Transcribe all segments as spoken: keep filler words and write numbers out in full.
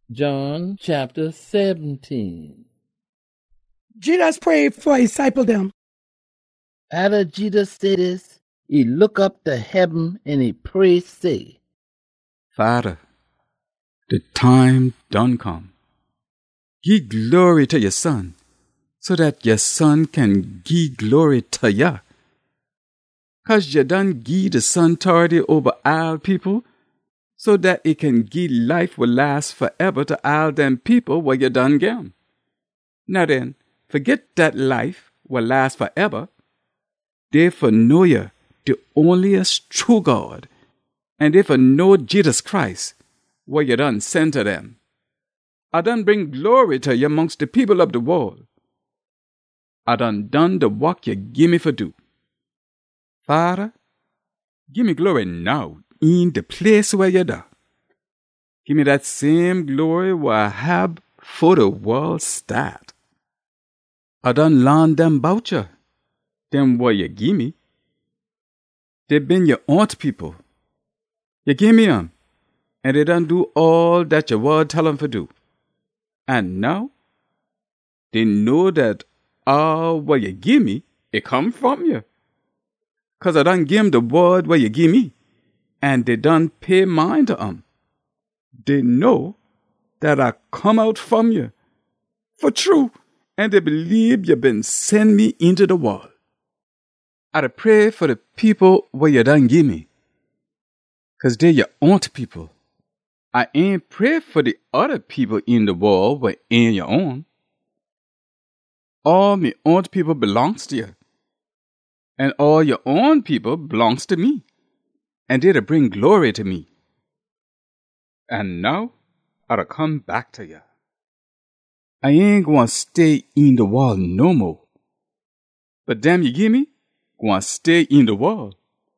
John chapter seventeen. Jesus prayed for his disciple them. After Jesus said this, he look up to heaven and he pray say, Father, the time done come. Give glory to your Son, so that your Son can give glory to ya. Cause you done give the Son authority over all people, so that it can give life will last forever to all them people where you done gam. Now then, forget that life will last forever. Therefore know you the onlyest true God, and therefore know Jesus Christ, where you done sent to them. I done bring glory to you amongst the people of the world. I done done the work you give me for do. Father, give me glory now in the place where you da. Give me that same glory where I have for the world start. I done learn them about you, them what you give me. They been your aunt people. You give me them, and they done do all that your word tell them to do. And now, they know that all what you give me, it come from you. Cause I done give them the word what you give me, and they done pay mind to them. They know that I come out from you, for true, and they believe you been send me into the world. I pray for the people where you done give me, cause they your own people. I ain't pray for the other people in the world where ain't your own. All my own people belongs to you, and all your own people belongs to me, and they to bring glory to me. And now I'll come back to you. I ain't gonna stay in the world no more, but them you give me gonna stay in the world.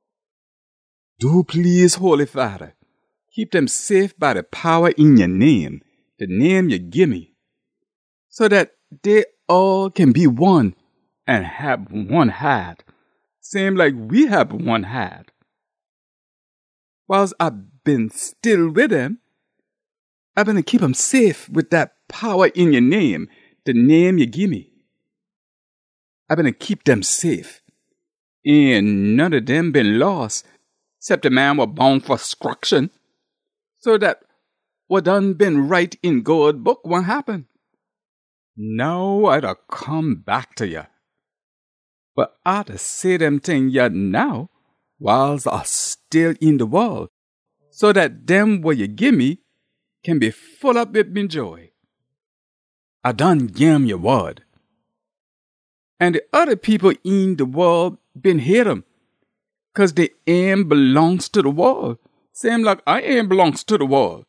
Do please, Holy Father, keep them safe by the power in your name, the name you give me, so that they all can be one and have one heart, same like we have one heart. Whilst I've been still with them, I've been to keep them safe with that power in your name, the name you give me. I've been to keep them safe. And none of them been lost, except the man was born for destruction, so that what done been right in God's book won't happen. Now I'd a come back to you. But I'd a say them things yet now, whilst I still in the world, so that them what you give me can be full up with me joy. I done give your word. And the other people in the world been hate them, cause they ain't belongs to the world, same like I ain't belongs to the world.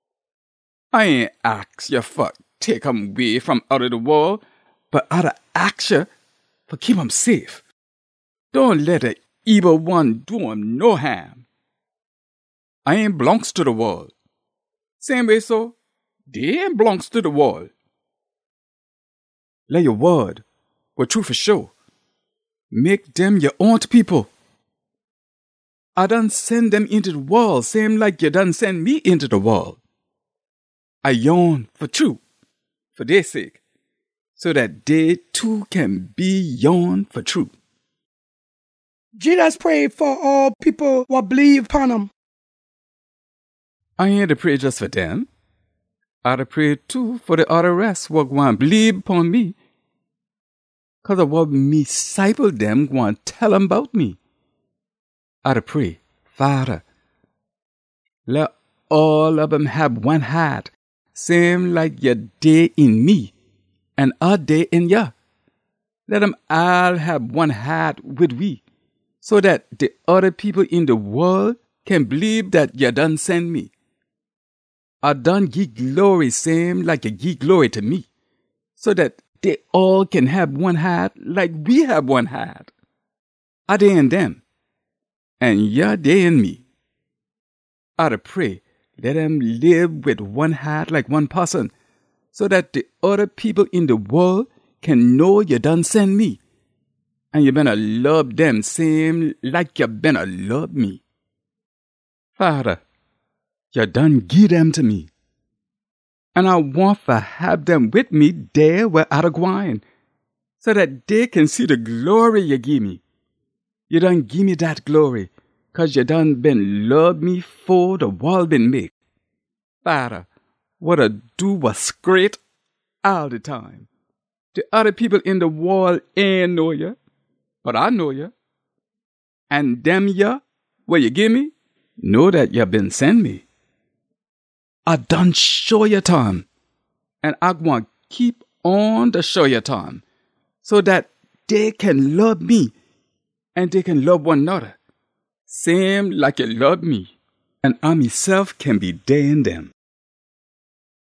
I ain't ask you for take them away from out of the world, but I'd ask you for keep them safe. Don't let the evil one do them no harm. I ain't belongs to the world. Same way so, they ain't belongs to the world. Let your word go true for sure. Make them your own people. I done send them into the world, same like you done send me into the world. I yearn for true, for their sake, so that they too can be yearn for true. Jesus prayed for all people who believe upon him. I ain't to pray just for them. I to pray too for the other rest who want to believe upon me, cause of what me disciple them want to tell them about me. I to pray, Father, let all of them have one heart, same like your day in me, and our day in ya. Let them all have one heart with we, so that the other people in the world can believe that you done send me. I done give glory same like you give glory to me, so that they all can have one heart like we have one heart. I they in them, and ya they in me. I to pray, let them live with one heart like one person, so that the other people in the world can know you done send me, and you better love them same like you better love me. Father, you done give them to me. And I want to have them with me there where I'm going, so that they can see the glory you give me. You done give me that glory, 'cause you done been love me for the world been make. Father, what I do was great all the time. The other people in the world ain't know you, but I know you. And them ya, where you give me, know that you been send me. I done show you time, and I want keep on to show you time, so that they can love me, and they can love one another, same like you love me, and I myself can be there in them.